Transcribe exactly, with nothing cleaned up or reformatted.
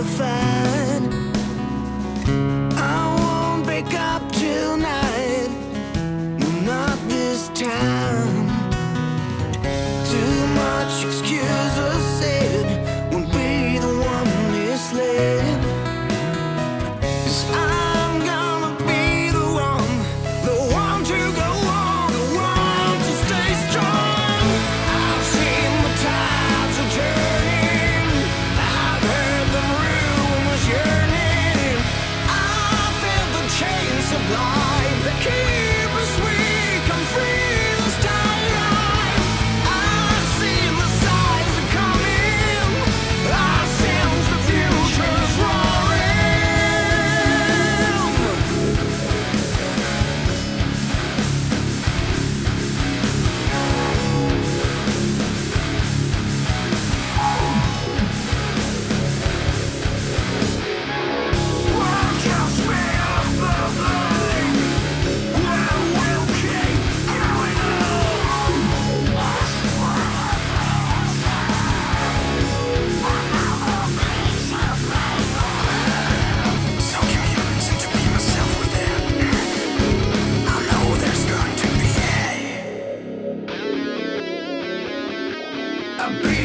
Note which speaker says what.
Speaker 1: fight. I won't break up tonight, no, not this time. Too much excuses said, won't be the one misled. 'Cause I'm gonna be the one, the one to go on, the one to stay strong. I've seen the tides are turning, I've heard them rumors yearning. I feel the chains of life that keep us weak and free this time. I've seen the signs are coming, I sense the future's roaring. We'll just feel the flame, we will keep going on. So give me a reason to be myself within. I know there's going to be a, a